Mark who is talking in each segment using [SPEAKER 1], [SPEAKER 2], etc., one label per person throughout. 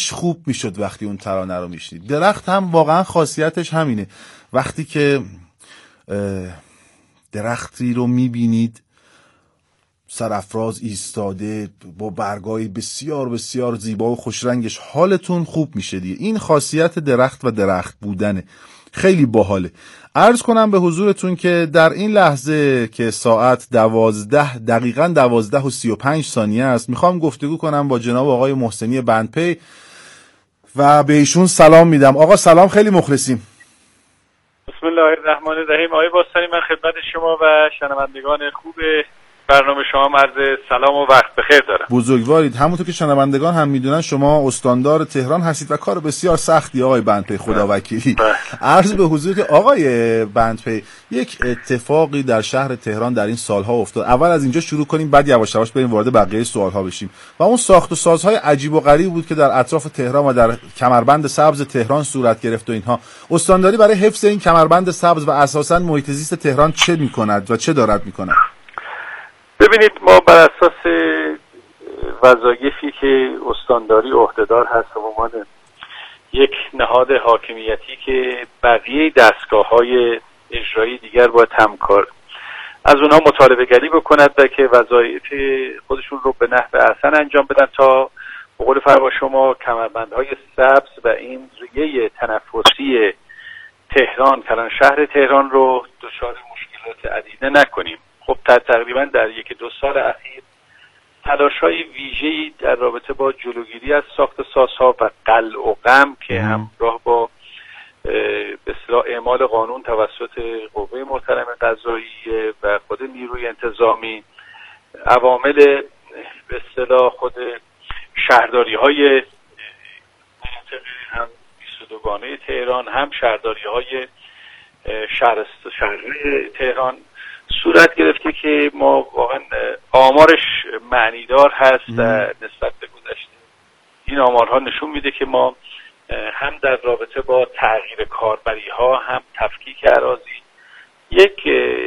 [SPEAKER 1] خوب میشد وقتی اون ترانه رو میشنید. درخت هم واقعا خاصیتش همینه، وقتی که درختی رو میبینید سرافراز ایستاده با برگای بسیار بسیار زیبا و خوشرنگش، حالتون خوب میشه دیگه. این خاصیت درخت و درخت بودنه، خیلی باحاله. عرض کنم به حضورتون که در این لحظه که ساعت 12:35 است، میخوام گفتگو کنم با جناب آقای محسنی بندپی و به ایشون سلام میدم. آقا سلام، خیلی مخلصیم.
[SPEAKER 2] بسم الله الرحمن الرحیم. آقای باستانی، من خدمت شما و شنوندگان خوب برنامه شما عرض سلام و وقت بخیر دارم.
[SPEAKER 1] بزرگوارید. همونطور که شنوندگان هم میدونن شما استاندار تهران هستید و کار بسیار سختی آقای بندپی، خدا وکیلی. عرض به حضور که آقای بندپی، یک اتفاقی در شهر تهران در این سالها افتاد. اول از اینجا شروع کنیم، بعد یواش یواش بریم وارد بقیه سوالها بشیم. و اون ساخت و سازهای عجیب و غریب بود که در اطراف تهران و در کمربند سبز تهران صورت گرفت و اینها. استانداری برای حفظ این کمربند سبز و اساساً محیط زیست تهران چه میکند و چه دارد میکند؟
[SPEAKER 2] ببینید، ما بر اساس وظایفی که استانداری عهدهدار هست به عنوان یک نهاد حاکمیتی که بقیه دستگاه‌های اجرایی دیگر باید همکار از اونها مطالبه گری بکند و که وظایف خودشون رو به نحو احسن انجام بدن تا به قول فرما شما کمربندهای سبز و این ریه تنفسی تهران، کلان شهر تهران رو دچار مشکلات عدیده نکنیم. خب تقریبا در 1-2 سال اخیر تلاش‌های ویژه‌ای در رابطه با جلوگیری از ساخت سازها و قلع و قم که همراه با به اصطلاح اعمال قانون توسط قوه محترم قضاییه و خود نیروی انتظامی، عوامل به اصطلاح خود شهرداری‌های مناطق هم 22گانه تهران، هم شهرداری‌های شهرهای تهران صورت گرفته که ما واقعا آمارش معنیدار هست نسبت به گذشته. این آمارها نشون میده که ما هم در رابطه با تغییر کاربری‌ها، هم تفکیک اراضی، یک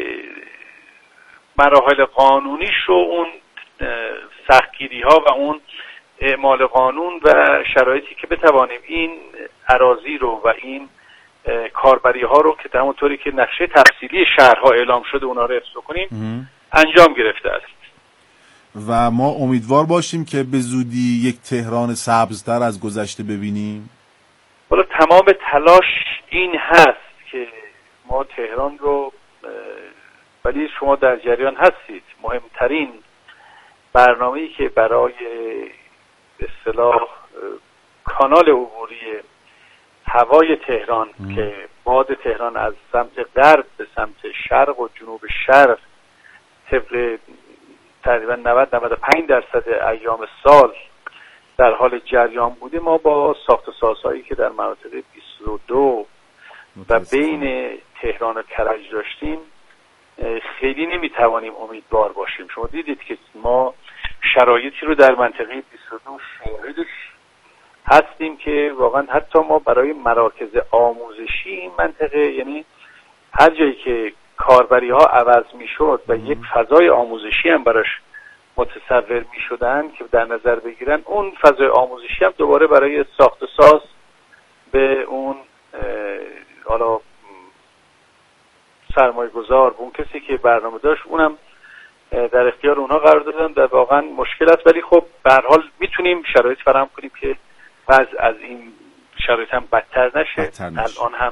[SPEAKER 2] مراحل قانونیش رو، اون سختگیری‌ها و اون اعمال قانون و شرایطی که بتوانیم این اراضی رو و این کاربری ها رو که همونطوری که نقشه تفصیلی شهرها اعلام شده اونا رو حفظ کنیم انجام گرفته است.
[SPEAKER 1] و ما امیدوار باشیم که به زودی یک تهران سبزتر از گذشته ببینیم.
[SPEAKER 2] حالا تمام تلاش این هست که ما تهران رو، ولی شما در جریان هستید، مهمترین برنامه‌ای که برای به اصطلاح کانال عبوری هوای تهران که باد تهران از سمت غرب به سمت شرق و جنوب شرق طبق تقریبا 90-95% ایام سال در حال جریان بوده، ما با ساخت و سازهایی که در مناطق 22 و بین تهران و کرج داشتیم خیلی نمیتوانیم امیدوار باشیم. شما دیدید که ما شرایطی رو در منطقه 22 شاهدش هستیم که واقعا حتی ما برای مراکز آموزشی این منطقه، یعنی هر جایی که کاربری ها عوض می شد و یک فضای آموزشی هم براش متصور می شدن که در نظر بگیرن، اون فضای آموزشی هم دوباره برای ساخت و ساز به اون حالا سرمایه گذار، اون کسی که برنامه داشت، اونم در اختیار اونها قرار دادن. در واقعا مشکل است، ولی خب به هر حال میتونیم شرایط فراهم کنیم که بعض از این شرایط هم بدتر نشه. الان هم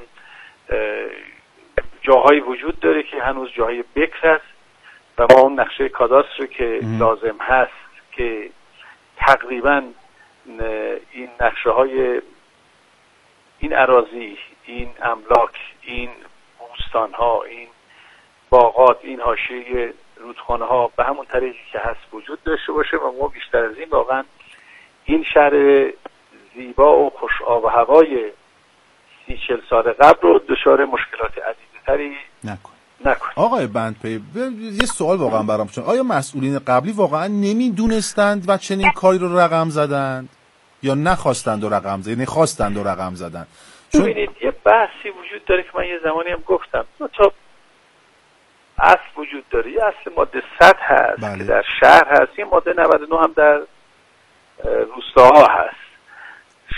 [SPEAKER 2] جاهایی وجود داره که هنوز جاهای بکر است و ما اون نقشه کاداستر که لازم هست که تقریبا این نقشه های این اراضی، این املاک، این بوستان ها، این باغات، این حاشیه رودخانه ها به همون طریقی که هست وجود داشته باشه و ما بیشتر از این واقعا این شهر زیبا و خوش آب و هوای 30-40 سال قبل رو دچار مشکلات عدیدتری نکن.
[SPEAKER 1] آقای بندپی، یه سوال واقعا برام شد، آیا مسئولین قبلی واقعا نمیدونستند و چنین کاری رو رقم زدند یا نخواستند و رقم زدند، یعنی خواستند و رقم زدند؟
[SPEAKER 2] ببینید یه بحثی وجود داره که من یه زمانی هم گفتم، تا اصل وجود داره. یه اصل ماده 100 هست که در شهر هست، یه ماده 99 هم در روستاها هست.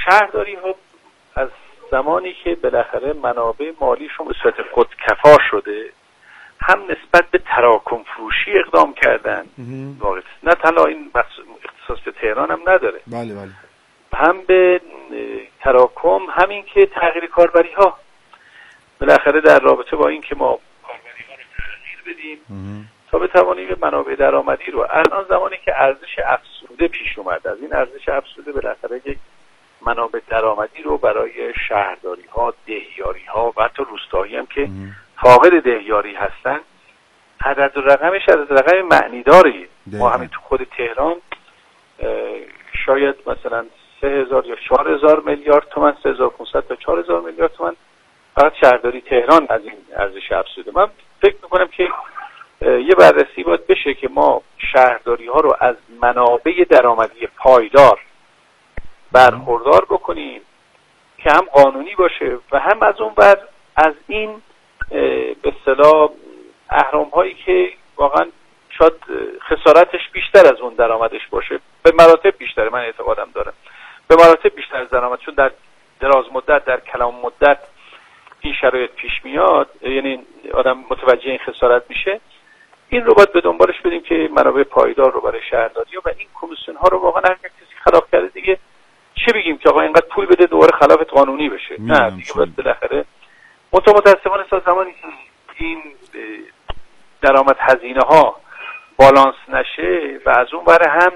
[SPEAKER 2] شهرداری ها از زمانی که بالاخره منابع مالیشون به صورت خودکفا شده، هم نسبت به تراکم فروشی اقدام کردن، واقعا نه تنها این اختصاص به تهران هم نداره،
[SPEAKER 1] بله بله،
[SPEAKER 2] هم به تراکم، همین که تغییر کاربری ها بالاخره در رابطه با این که ما کاربری ها رو تغییر بدیم تا بتوانیم منابع درآمدی رو، الان زمانی که ارزش افزوده پیش اومد، از این ارزش افزوده بالاخره یک منابع درآمدی رو برای شهرداری ها، دهیاری ها و حتی روستایی هم که فاقد دهیاری هستن، عدد و رقمش عدد رقم معنیداری. ما همین تو خود تهران شاید مثلا 3000 یا 4000 میلیارد تومان، 3500 تا 4000 میلیارد تومان فقط شهرداری تهران از این ارزش افزوده. من فکر میکنم که یه بررسی باید بشه که ما شهرداری ها رو از منابع درآمدی پایدار برخوردار بکنیم که هم قانونی باشه و هم از اون بر از این به اصطلاح اهرم هایی که واقعا شاید خسارتش بیشتر از اون درآمدش باشه، به مراتب بیشتره، من اعتقادم دارم به مراتب بیشتر از درآمد، چون در دراز مدت، در کلان مدت این شرایط پیش میاد، یعنی آدم متوجه این خسارت میشه. این رو باید به دنبالش بدیم که منابع پایدار رو برای شهرداری و این کمیسیون ها رو واقعا هر کسی خلاف کرده دیگه چه بگیم که آقا اینقدر پول بده دوباره خلاف قانونی بشه؟ نه دیگه باید بالاخره متاسفانه زمانی که این درآمد هزینه ها بالانس نشه و از اون بره هم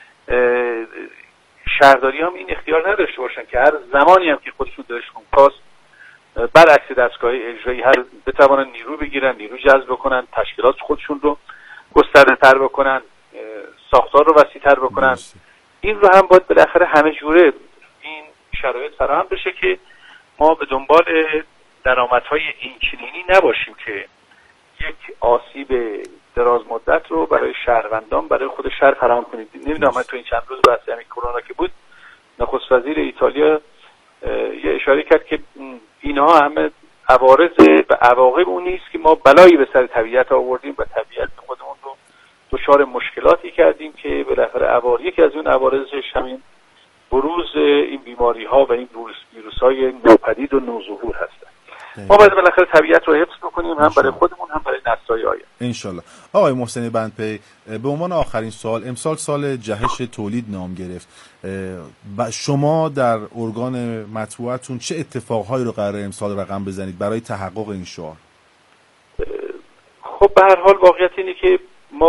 [SPEAKER 2] شهرداری هم این اختیار نداشته باشن که هر زمانی هم که خودشون دلشون خواست برعکس دستگاه اجرایی هر بتوانن نیرو بگیرن، نیرو جذب بکنن، تشکیلات خودشون رو گسترده تر بکنن، ساختار رو وسیع تر بکنن. این رو هم باید بالاخره همه جوره این شرایط فراهم بشه که ما به دنبال درآمدهای اینچنینی نباشیم که یک آسیب دراز مدت رو برای شهروندان، برای خود شهر فراهم کنید. نمیدونم من تو این چند روز بحث همین کرونا که بود، نخست وزیر ایتالیا یه اشاره کرد که اینها همه عوارض و عواقب اون نیست که ما بلایی به سر طبیعت آوردیم و طبیعت خودمون رو دچار مشکلاتی کردیم که بالاخره یکی از اون عوارضش همین بروز این بیماری ها و این ویروس های نوپدید و نوظهور هستن. ما باید بالاخره طبیعت رو حفظ بکنیم، هم برای خودمون هم برای نسل‌های آینده.
[SPEAKER 1] انشالله. آقای محسن بندپی، به عنوان آخرین سوال، امسال سال جهش تولید نام گرفت. شما در ارگان مطبوعتون چه اتفاقهایی رو قراره امسال رقم بزنید برای تحقق این شعار؟
[SPEAKER 2] خب به هر حال واقعیت اینه که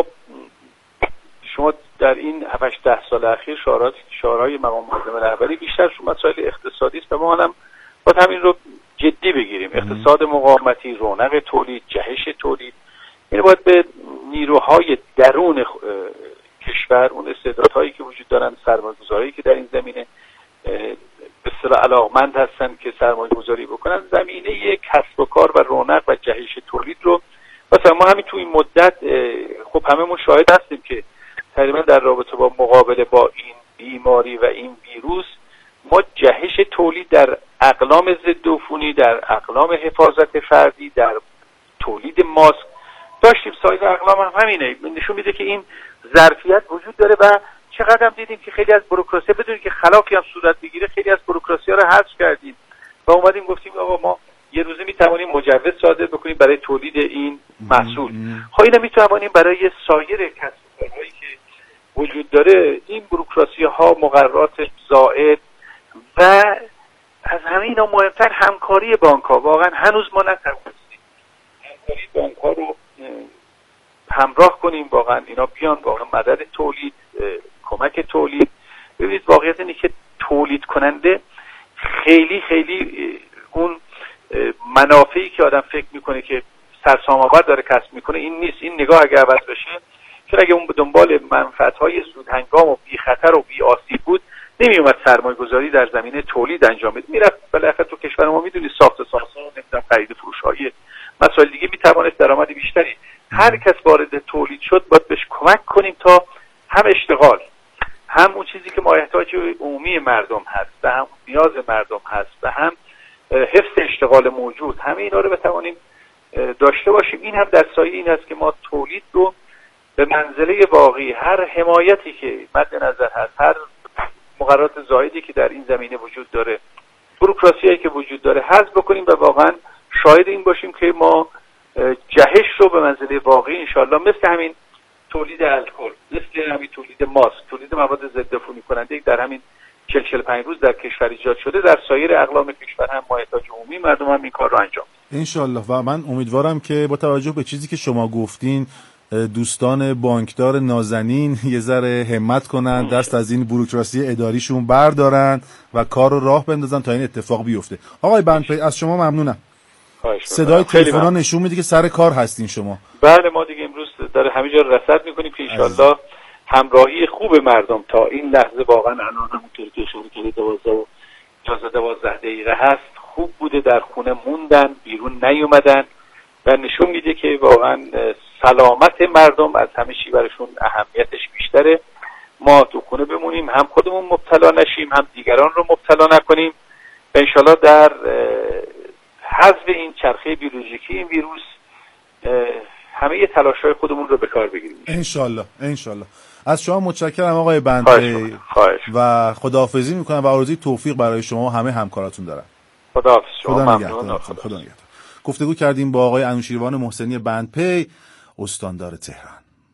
[SPEAKER 2] شما در این 7-10 سال اخیر شعارهای مقام معظم رهبری بیشتر مسائل اقتصادی است و ما هم باید همین رو جدی بگیریم. اقتصاد مقاومتی، رونق تولید، جهش تولید، یعنی باید به نیروهای درون کشور، اون استعدادهایی که وجود دارن، سرمایه‌گذاری که در این زمینه به اصطلاح علاقمند هستن که سرمایه‌گذاری بکنن، زمینه یک کسب و کار و رونق و جهش تولید رو مثلا ما همین تو این مدت خب هممون شاهد هستیم که تقریبا در رابطه با مقابله با این بیماری و این ویروس ما جهش تولید در اقلام ضد عفونی، در اقلام حفاظت فردی، در تولید ماسک داشتیم. سایر اقلام هم همینه، نشون میده که این ظرفیت وجود داره و چقدر هم دیدیم که خیلی از بوروکراسی بدون که خلافی هم صورت بگیره خیلی از بوروکراسی ها رو حذف کردیم و اومدیم گفتیم آقا ما یه روزه میتوانیم مجوز صادر بکنیم برای تولید این محصول. خب اینو میتوانیم برای سایر کسب و کارهایی که وجود داره، این بوروکراسی ها، مقررات زائد و از همه اینا مهمتر همکاری بانک ها. واقعا هنوز ما نتوانستیم همکاری بانک ها رو همراه کنیم، واقعا اینا بیان واقعا مدد تولید، کمک تولید. ببینید واقعیت اینه که تولید کننده خیلی اون منافعی که آدم فکر میکنه که سرسام‌آور داره کسب میکنه این نیست. این نگاه اگه عوض بشه، چون اگه اون به دنبال منفعت‌های زودهنگام و بی خطر و بی آسیب بود نمیومد سرمایه‌گذاری در زمینه تولید انجام بده، میرفت بالاخره تو کشور ما میدونید ساخت سازها، نمیدونم خرید فروش‌های مسائل دیگه میتوانست درآمد بیشتری. هر کس وارد تولید شد باید بهش کمک کنیم تا هم اشتغال، هم اون چیزی که ما احتیاج عمومی مردم هست و هم نیاز مردم هست و هم حفظ اشتغال موجود، همه اینا رو بتوانیم داشته باشیم. این هم در سایه این است که ما تولید رو به منزله واقعی، هر حمایتی که مد نظر هست، هر مقررات زائدی که در این زمینه وجود داره، بوروکراسیایی که وجود داره حذف بکنیم و واقعا شاهد این باشیم که ما جهش رو به منزله واقعی انشالله مثل همین تولید الکل، مثل همین تولید ماسک، تولید مواد ضد عفونی کننده در همین 40-45 روز در کشور ایجاد شده، در سایر اقلام کشور هم مایحتاج عمومی مردم هم این کار رو انجام بدن
[SPEAKER 1] انشالله. و من امیدوارم که با توجه به چیزی که شما گفتین دوستان بانکدار نازنین یه ذره همت کنن، دست از این بوروکراسی اداریشون بردارن و کار رو راه بندازن تا این اتفاق بیفته. آقای بندپی از شما ممنونم. صدای تلفن نشون میده که سر کار هستین شما.
[SPEAKER 2] بله ما دیگه امروز در همه جا رصد میکنیم که انشالله همراهی خوب مردم تا این لحظه واقعا الان همونطوری که اشاره کردید 12 دقیقه هست خوب بوده، در خونه موندن، بیرون نیومدن و نشون میده که واقعا سلامت مردم از همه چی براشون اهمیتش بیشتره. ما تو خونه بمونیم، هم خودمون مبتلا نشیم، هم دیگران رو مبتلا نکنیم و انشالله در حذف این چرخه بیولوژیکی این ویروس همه تلاش‌های خودمون رو به کار بگیریم
[SPEAKER 1] انشالله. از شما متشکرم آقای بندپی و خداحافظی میکنم و آرزوی توفیق برای شما و همه همکاراتون دارم.
[SPEAKER 2] خداحافظ.
[SPEAKER 1] خدا نگهدار. گفتگو کردیم با آقای انوشیروان محسنی بندپی، استاندار تهران.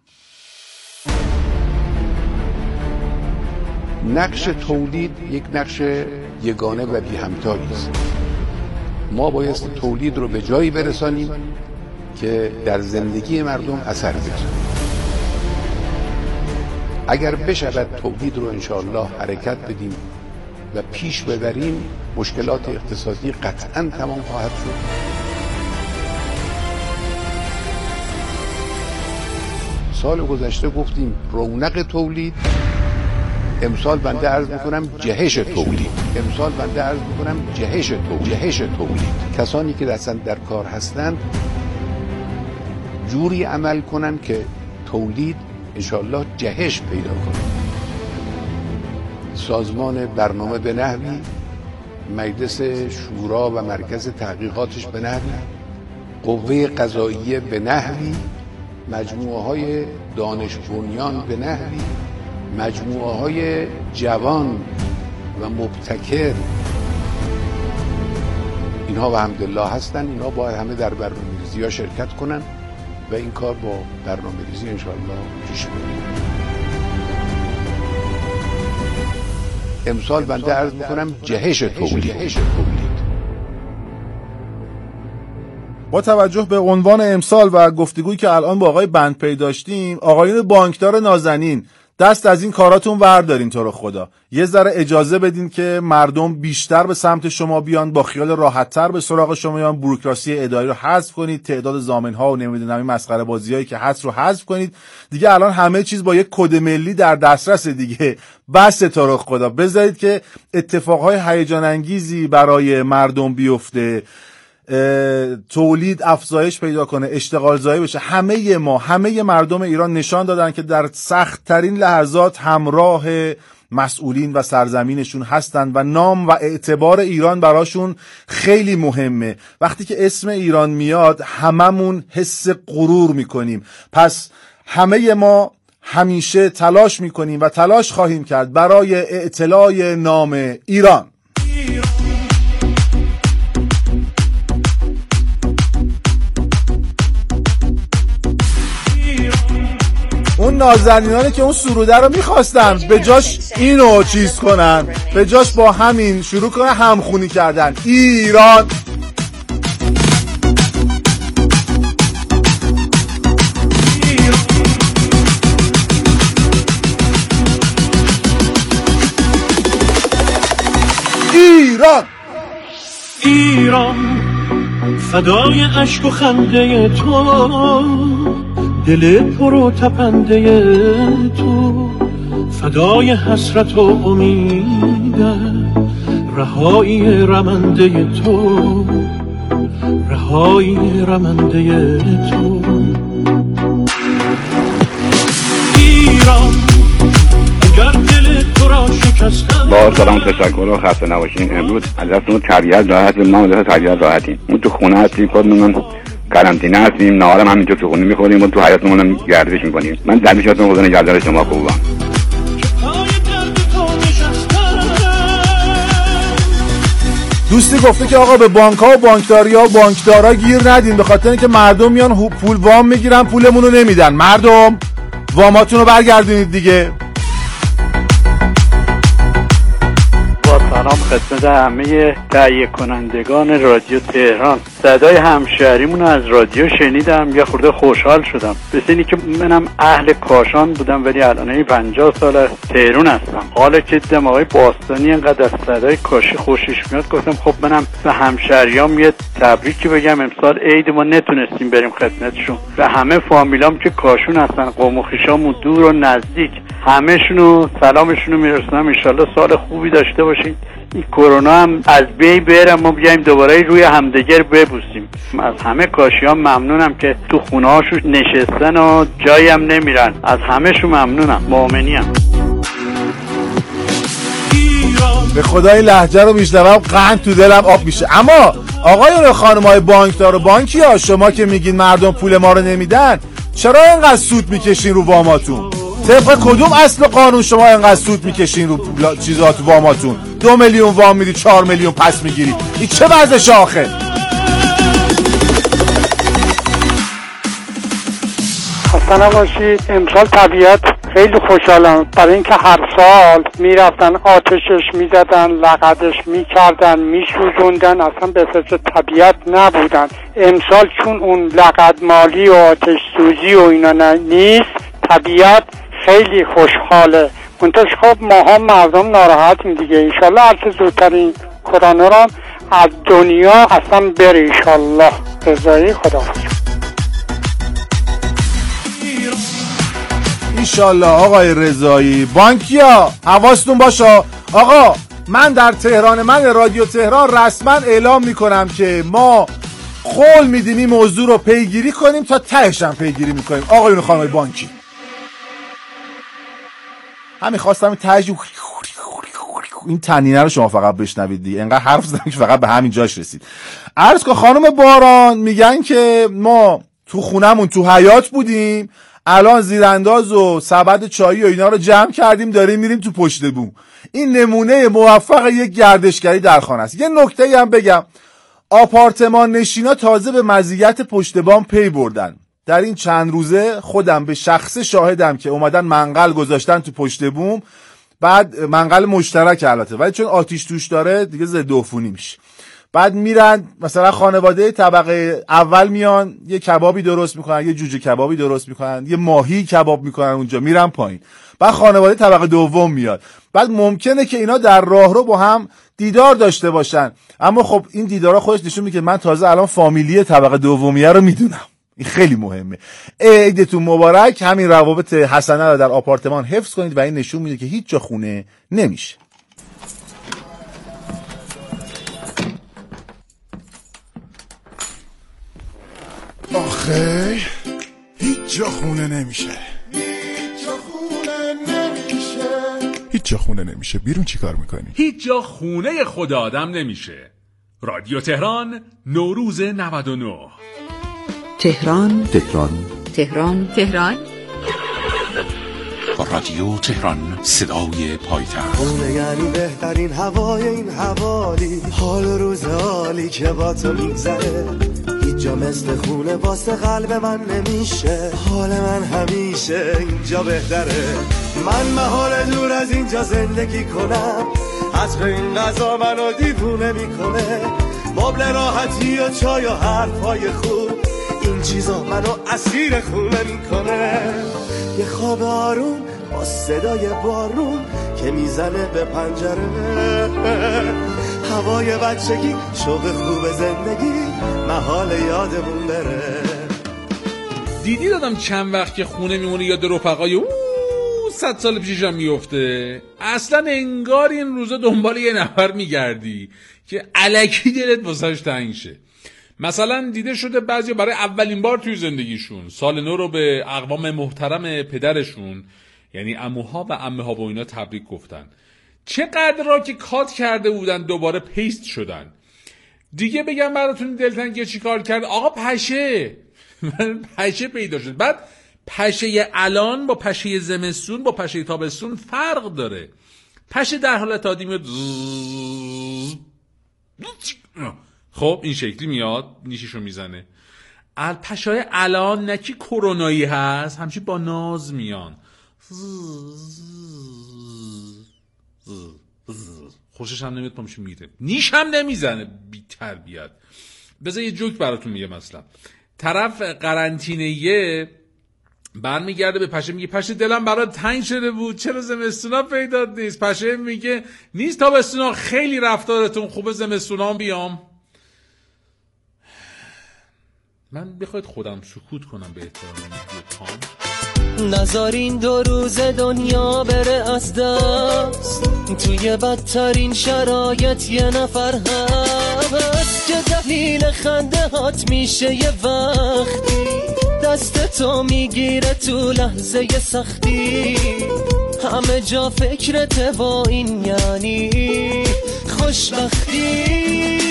[SPEAKER 3] نقش تولید یک نقش یگانه و بی همتایی است. ما باید تولید رو به جایی برسانیم که در زندگی مردم اثر بذاره. اگر بشود تولید رو انشاءالله حرکت بدیم و پیش ببریم، مشکلات اقتصادی قطعاً تمام خواهد شد. سال گذشته گفتیم رونق تولید، امسال بنده عرض میکنم جهش تولید. کسانی که اصلا در کار هستند جوری عمل کنن که تولید انشاءالله جهش پیدا کنه. سازمان برنامه به نحوی، مجلس شورا و مرکز تحقیقاتش به نحوی، قوه قضاییه به نحوی، مجموعه های دانش بنیان به نحوی، مجموعه های جوان و مبتکر، اینها و الحمدلله هستن. اینها باید همه در برنامه‌ریزی ها شرکت کنن و این کار با برنامه‌ریزی انشاءالله پیش بره. امسال بنده عرض میکنم جهش تولید.
[SPEAKER 1] با توجه به عنوان امسال و گفتگویی که الان با آقای بندپی داشتیم، آقایون بانکدار نازنین دست از این کاراتون وردارین تو رو خدا. یه ذره اجازه بدین که مردم بیشتر به سمت شما بیان، با خیال راحت‌تر به سراغ شما بیان. بوروکراسی اداری رو حذف کنید، تعداد ضامن‌ها و نمیدونم این مسخره بازیایی که هست رو حذف کنید. دیگه الان همه چیز با یک کد ملی در دسترس دیگه. بس تو رو خدا بذارید که اتفاقهای هیجان انگیزی برای مردم بیفته، تولید افزایش پیدا کنه، اشتغال زایی بشه. همه مردم ایران نشان دادن که در سخت ترین لحظات همراه مسئولین و سرزمینشون هستن و نام و اعتبار ایران براشون خیلی مهمه. وقتی که اسم ایران میاد هممون حس غرور میکنیم. پس همه ما همیشه تلاش میکنیم و تلاش خواهیم کرد برای اعتلاء نام ایران. اون نازنینانی که اون سروده رو میخواستن به جاش اینو چیز کنن، به جاش با همین شروع کنن همخونی کردن. ایران
[SPEAKER 4] ایران فدای اشک و خنده تو، دل پرو تپنده تو، فدای حسرت و امید، رهایی رمنده تو، رهایی رمنده تو. ایران اگر دل تو را شکستم.
[SPEAKER 5] با سلام تشکر و خسته نباشین. امروز از دستمون تربیت راحت، ما از تربیت راحتیم. اون تو خونه هستیم، خودمون قرنطینه هستیم، نهارم همینجا تو خونه میخوریم و تو حیاطمون هم گردش میکنیم. من دمیشاتون خدا نگهدار شما خوبم.
[SPEAKER 1] دوستی گفته که آقا به بانک‌ها و بانکداریا و بانکدارا گیر ندین، به خاطر اینکه مردم میان پول وام میگیرن پولمون رو نمیدن. مردم واماتون رو برگردونید دیگه.
[SPEAKER 2] سلام خدمت همه تهیه کنندگان رادیو تهران. صدای همشهریمون رو از رادیو شنیدم، یه خورده خوشحال شدم. مثل اینی که منم اهل کاشان بودم ولی الان 50 سال از تهران هستم. حالا که دیدم آقای باستانی اینقدر از صدای کاشی خوشش میاد، گفتم خب منم به همشهریام یه تبریکی بگم. امسال عید ما نتونستیم بریم خدمتشون. به همه فامیلام که کاشون هستن، قوم و خویشامون دور و نزدیک، همه‌شونو سلامشونو میرسونم. ان شاءالله سال خوبی داشته باشین. این کرونا هم از بین بره، ما بیایم دوباره روی همدیگر ببوسیم. از همه کاشیان ممنونم که تو خونه هاشون نشستن و جایی هم نمیرن. از همه‌شون ممنونم. مؤمنیم.
[SPEAKER 1] به خدای لهجه رو میشنوم قند تو دلم آب میشه. اما آقایون و خانم‌های بانکدار و بانکیا، شما که میگین مردم پول ما رو نمیدن، چرا اینقدر سود میکشین رو واماتون؟ طبق کدوم اصل قانون شما اینقدر سود میکشین رو چیزات واماتون؟ 2 میلیون وام میدی 4 میلیون پس میگیری، این چه وضعشه آخه؟
[SPEAKER 6] خسته نباشید. امسال طبیعت خیلی خوشحالم، برای اینکه هر سال میرفتن آتشش میزدن، لقدش میکردن، میسوزوندن، اصلا به فکر طبیعت نبودن. امسال چون اون لقد مالی و آتش سوزی و اینا نیست، طبیعت خیلی خوشحاله. منتش خب ما هم مردم ناراحتیم دیگه. انشالله هرچه زودتر این کرونا رو از دنیا اصلا بره انشالله. رضایی خدا
[SPEAKER 1] انشالله. آقای رضایی بانکیا حواستون باشه. آقا من در تهران، من رادیو تهران رسما اعلام میکنم که ما قول میدیم این موضوع رو پیگیری کنیم تا تهش هم پیگیری میکنیم. آقایون خانمای بانکی، همین خواستم تهش این تنینه رو شما فقط بشنوید دیگه. اینقدر حرف زدم که فقط به همین جاش رسید. عرض کن خانم باران میگن که ما تو خونمون تو حیاط بودیم، الان زیرانداز و سبد چایی و اینا رو جمع کردیم، داریم میریم تو پشت بوم. این نمونه موفق یک گردشگری در خانه است. یه نکته‌ای هم بگم، آپارتمان نشینا تازه به مزیت پشت بام پی بردن. در این چند روزه خودم به شخصه شاهدم که اومدن منقل گذاشتن تو پشت بوم، بعد منقل مشترک البته، ولی چون آتیش توش داره دیگه ضد عفونی میشه. بعد میرن مثلا خانواده طبقه اول میان یه کبابی درست میکنن، یه جوجه کبابی درست میکنن، یه ماهی کباب میکنن اونجا، میرن پایین. بعد خانواده طبقه دوم میاد. بعد ممکنه که اینا در راهرو با هم دیدار داشته باشن، اما خب این دیدارا خودش نشون میده که من تازه الان فامیلی طبقه دومیه رو میدونم. این خیلی مهمه. عیدتون مبارک. همین روابط حسنه رو در آپارتمان حفظ کنید و این نشون میده که هیچ جا خونه نمیشه.
[SPEAKER 7] آخه هیچ جا خونه نمیشه. هیچ جا خونه نمیشه. بیرون چی کار میکنی؟
[SPEAKER 8] هیچ جا خونه خود آدم نمیشه. رادیو تهران، نوروز 99.
[SPEAKER 9] تهران
[SPEAKER 8] رادیو تهران، صدای پایتخت.
[SPEAKER 10] خونه یعنی بهترین هوای این حوالی، حال روز عالی که با تو میگذره. هیچ جا مثل خونه واسه قلب من نمیشه. حال من همیشه اینجا بهتره. من محال دور از اینجا زندگی کنم، حتی این غذا منو دیوونه میکنه. مبل راحتی و چای و حرفای خوب، این چیزا منو اسیر خونه میکنه. یه خواب آروم با صدای بارون که میزنه به پنجره. هوای بچگی، شوق خوب زندگی، محال یادمون بره.
[SPEAKER 8] دیدی دادم چند وقت که خونه میمونه یاد رفقای 100 سال پیشم میفته. اصلا انگار این روزا دنبال یه نفر میگردی که الکی دلت واسش تنگ شه. مثلا دیده شده بعضی برای اولین بار توی زندگیشون سال نو رو به اقوام محترم پدرشون، یعنی عموها و عمه‌ها و اینا تبریک گفتن. چقدر را که کات کرده بودن دوباره پیست شدن. دیگه بگم براتون دلتنگی چی کار کرد؟ آقا پشه پشه پیدا شد. بعد پشه الان با پشه زمستون با پشه تابستون فرق داره. پشه در حالت عادی میاد خب این شکلی میاد نیششو میزنه. پشای الان نکی کرونایی هست همچی با ناز میان، خوشش هم نمیاد پامشو میره، نیش هم نمیزنه بی تربیت. بذار یه جوک براتون میگم. مثلا طرف قرنطینه‌ایه برمیگرده به پشه میگه پشه دلم برات تنگ شده بود چرا زمستونا پیدا نیست؟ پشه میگه نیست تابستونا خیلی رفتارتون خوبه زمستونا بیام. من بخواید خودم سکوت کنم به احترام این
[SPEAKER 10] نذارین 2 روز دنیا بره از دست، توی بدترین شرایط یه نفر هست که دلیل خنده هات میشه یه وقتی دست تو میگیره تو لحظه سختی، همه جا فکرته با این یعنی خوشبختی.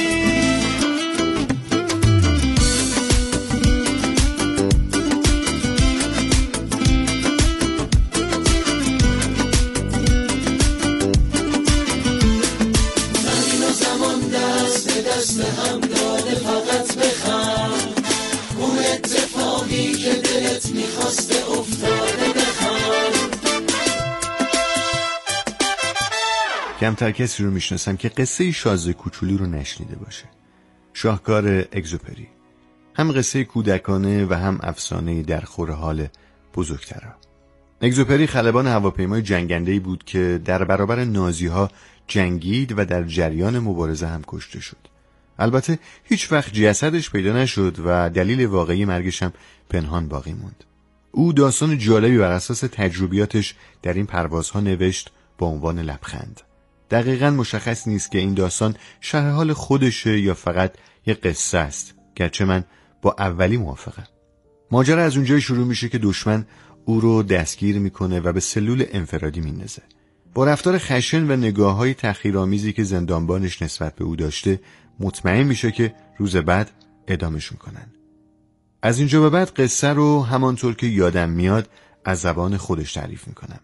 [SPEAKER 10] دست هم داده فقط بخند، اون اتفاقی که دلت میخواسته افتاده بخند.
[SPEAKER 11] کمتر کسی رو میشناسم که قصه شازده کوچولو رو نشنیده باشه. شاهکار اگزوپری، هم قصه کودکانه و هم افسانه در خور حال بزرگترها. اگزوپری خلبان هواپیمای جنگنده‌ای بود که در برابر نازی‌ها جنگید و در جریان مبارزه هم کشته شد. البته هیچ وقت جسدش پیدا نشد و دلیل واقعی مرگش هم پنهان باقی موند. او داستان جالبی بر اساس تجربیاتش در این پروازها نوشت با عنوان لبخند. دقیقاً مشخص نیست که این داستان شرح حال خودشه یا فقط یه قصه است، گرچه من با اولی موافقم. ماجرا از اونجایی شروع میشه که دشمن او رو دستگیر میکنه و به سلول انفرادی میندازه. با رفتار خشن و نگاه‌های تحقیرآمیزی که زندانبانش نسبت به او داشته مطمئن میشه که روز بعد اعدامش میکنن. از اینجا به بعد قصه رو همانطور که یادم میاد از زبان خودش تعریف میکنم.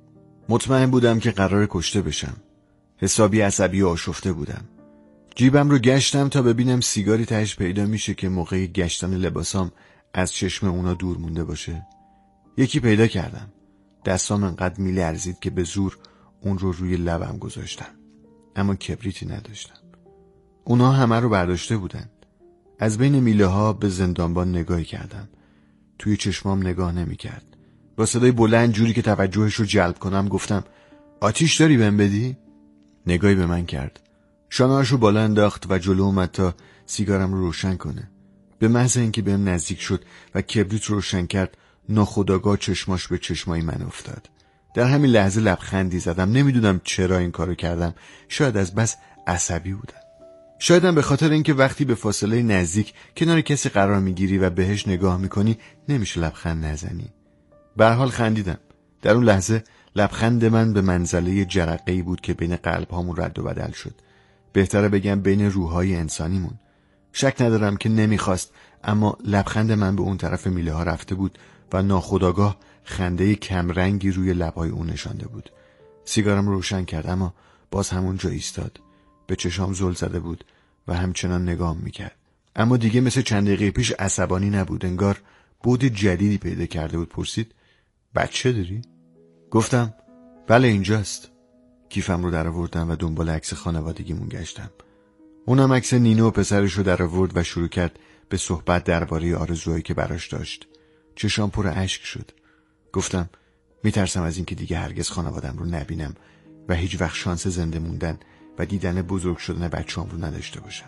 [SPEAKER 11] مطمئن بودم که قرار کشته بشم. حسابی عصبی و آشفته بودم. جیبم رو گشتم تا ببینم سیگاری تهش پیدا میشه که موقع گشتن لباسام از چشم اونا دور مونده باشه. یکی پیدا کردم. دستام انقدر میلرزید که به زور اون رو روی لبم گذاشتم. اما کبریتی نداشتم. اونا همه رو برداشته بودن. از بین میله ها به زندانبان نگاهی کردم. توی چشمام نگاه نمی کرد. با صدای بلند جوری که توجهش رو جلب کنم گفتم آتیش داری بهم بدی؟ نگاهی به من کرد. شانه‌اش رو بالا انداخت و جلو اومد تا سیگارم رو روشن کنه. به محض اینکه بهم نزدیک شد و کبریت رو روشن کرد ناخودآگاه چشماش به چشمای من افتاد. در همین لحظه لبخندی زدم. نمیدونم چرا این کارو کردم. شاید از بس عصبی بودم. شایدم به خاطر اینکه وقتی به فاصله نزدیک کنار کسی قرار میگیری و بهش نگاه میکنی نمیشه لبخند نزنی. به هر حال خندیدم. در اون لحظه لبخند من به منزله جرقه‌ای بود که بین قلب‌هامون رد و بدل شد. بهتره بگم بین روح‌های انسانیمون. شک ندارم که نمیخواست، اما لبخند من به اون طرف میله ها رفته بود و ناخودآگاه خنده کمرنگی روی لب‌های اون نشانده بود. سیگارم روشن کرد اما باز همون جا ایستاد. به چشام زل زده بود و همچنان نگام میکرد. اما دیگه مثل چند دقیقه پیش عصبانی نبود. انگار بود جدیدی پیدا کرده بود. پرسید بچه داری؟ گفتم بله اینجاست. کیفم رو در آوردم و دنبال عکس خانوادگیمون گشتم. اونم عکس نینو و پسرش رو در آورد و شروع کرد به صحبت درباره آرزوهایی که براش داشت. چشام پر اشک شد. گفتم میترسم از اینکه دیگه هرگز خانوادم رو نبینم و هیچ وقت شانس زنده موندن و دیدن بزرگ شدن بچه‌ام رو نداشته باشم.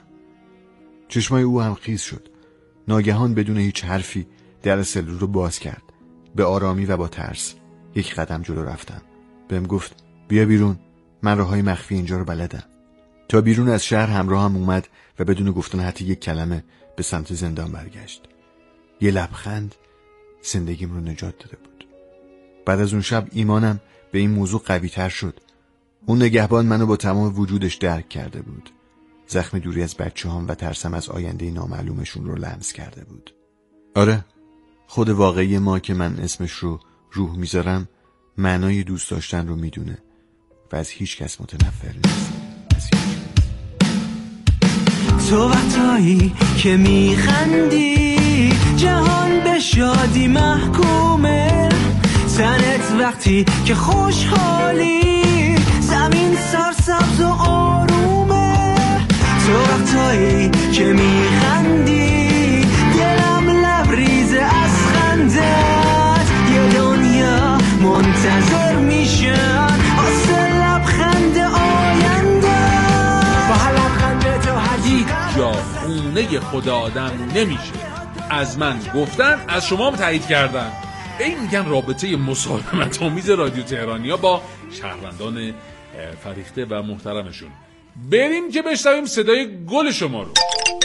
[SPEAKER 11] چشمای او هم خیس شد. ناگهان بدون هیچ حرفی در سلول رو باز کرد. به آرامی و با ترس یک قدم جلو رفتم. بهم گفت بیا بیرون، من راههای مخفی اینجا رو بلدم. تا بیرون از شهر همراهم اومد و بدون گفتن حتی یک کلمه به سمت زندان برگشت. یه لبخند زندگیم رو نجات داده بود. بعد از اون شب ایمانم به این موضوع قوی تر شد. اون نگهبان منو با تمام وجودش درک کرده بود. زخم دوری از بچه‌هام و ترسم از آینده نامعلومشون رو لمس کرده بود. آره، خود واقعی ما که من اسمش رو روح میذارم معنای دوست داشتن رو میدونه و از هیچ کس متنفر نیست.
[SPEAKER 10] تو وقتایی که میخندی جهان به شادی محکومه، تنت وقتی که خوشحالی زمین سرسبز و آرومه. تو وقتایی که میخندی دلم لبریز از خندت، یه دنیا منتظر میشن واسه لبخند آینده. با لبخند تو هیچ
[SPEAKER 8] جا خونه خدا آدم نمیشه. از من گفتن، از شما هم تایید کردن. این میگن رابطه مسالمت آمیز رادیو تهرانیا با شهروندان فریخته و محترمشون. بریم که بشنویم صدای گل شما رو.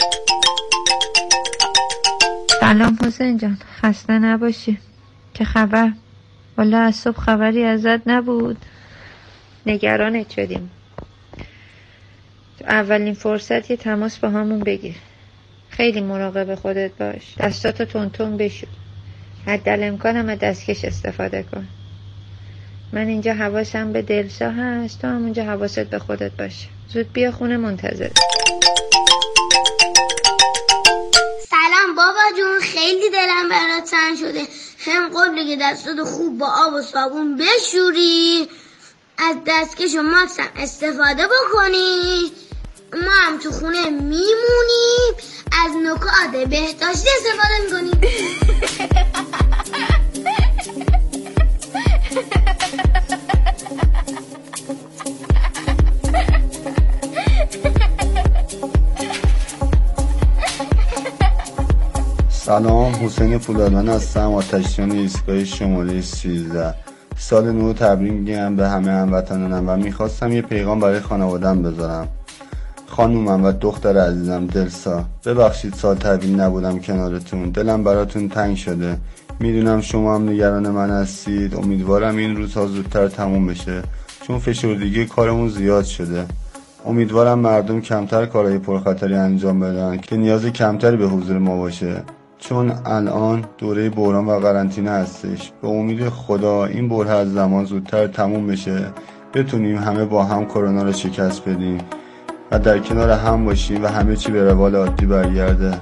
[SPEAKER 12] سلام حسین جان، خسته نباشی. که خبر؟ والا از صبح خبری ازت نبود، نگرانت شدیم. تو اولین فرصت یه تماس با همون بگیر. خیلی مراقب خودت باش، دستاتو تون بشور، حداقل امکانم از دستکش استفاده کن. من اینجا حواسم به دلسا هست، تو هم اونجا حواست به خودت باشه. زود بیا خونه، منتظر.
[SPEAKER 13] سلام بابا جون، خیلی دلم برات تنگ شده. هم قول بگی دستاتو خوب با آب و صابون بشوری، از دستکش و ماکس هم استفاده بکنی. ما هم تو خونه میمونیم، از نکات بهداشتی استفاده میکنیم.
[SPEAKER 14] سلام، حسین فولادان هستم، آتشیان ایستگاه شماره 13. سال نو تبریک میگم به همه هموطنانم و میخواستم یه پیغام برای خانواده‌ام بذارم. خانومم و دختر عزیزم دلسا، ببخشید سال طویل نبودم کنارتون، دلم براتون تنگ شده. میدونم شما هم نگران من هستید. امیدوارم این روزها زودتر تموم بشه، چون فشردگی کارمون زیاد شده. امیدوارم مردم کمتر کارهای پرخطری انجام بدن که نیاز کمتری به حضور ما باشه، چون الان دوره بحران و قرنطینه هستش. به امید خدا این بحران از زمان زودتر تموم بشه، بتونیم همه با هم کرونا رو شکست بدیم و در کنار هم باشیم و همه چی به روال عادی برگرده.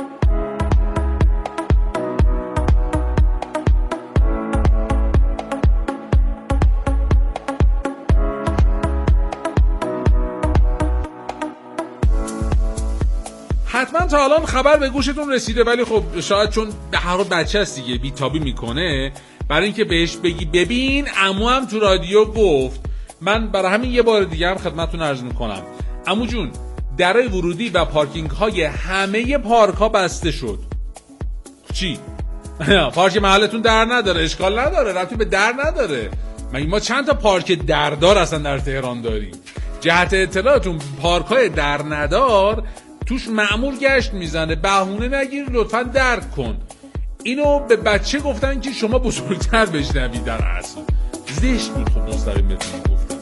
[SPEAKER 8] حتما تا الان خبر به گوشتون رسیده، ولی خب شاید چون به هر حال بچه هست دیگه بیتابی میکنه، برای اینکه بهش بگی ببین عمو هم تو رادیو گفت. من برای همین یه بار دیگه هم خدمتتون عرض میکنم عمو جون، درای ورودی و پارکینگ های همه پارک ها بسته شد. چی؟ پارک محلتون در نداره؟ اشکال نداره، ربطی به در نداره. ما چند تا پارک دردار اصلا در تهران داریم. جهت اطلاعتون پارک های در ندار توش مأمور گشت میزنه، بهونه نگیر، لطفا درک کن. اینو به بچه گفتن که شما بزرگتر بشنوید. در اصل زشت بود، خب مستقیم بهتون گفتم.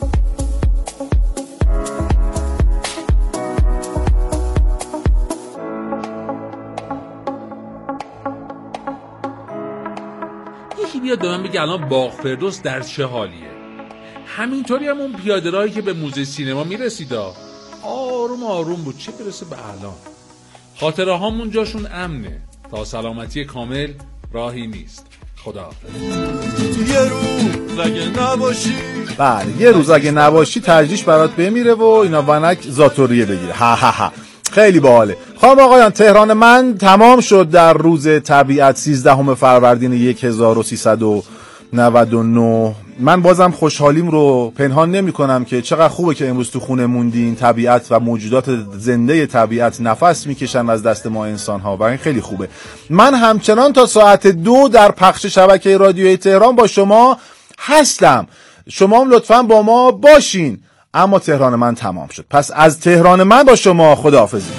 [SPEAKER 8] یکی بیاد به من بگه الان باغ فردوس در چه حالیه. همینطوری هم اون پیاده راهی که به موزه سینما میرسیدا آروم آروم بود، چه برسه به الان. خاطره هامون جاشون امنه، تا سلامتی کامل راهی نیست. خداحافظ.
[SPEAKER 10] یه روز اگه نباشی،
[SPEAKER 1] بله یه روز اگه نباشی ترجیش برات بمیره و اینا ونک زاتوریه بگیره. ها ها ها، خیلی باحاله. خانم آقایان، تهران من تمام شد در روز طبیعت 13 فروردین 1399. من بازم خوشحالیم رو پنهان نمی کنم که چقدر خوبه که امروز تو خونه موندین. طبیعت و موجودات زنده طبیعت نفس میکشن از دست ما انسان ها و این خیلی خوبه. من همچنان تا ساعت 2 در پخش شبکه رادیوی تهران با شما هستم. شما هم لطفاً با ما باشین. اما تهران من تمام شد، پس از تهران من با شما خداحافظی.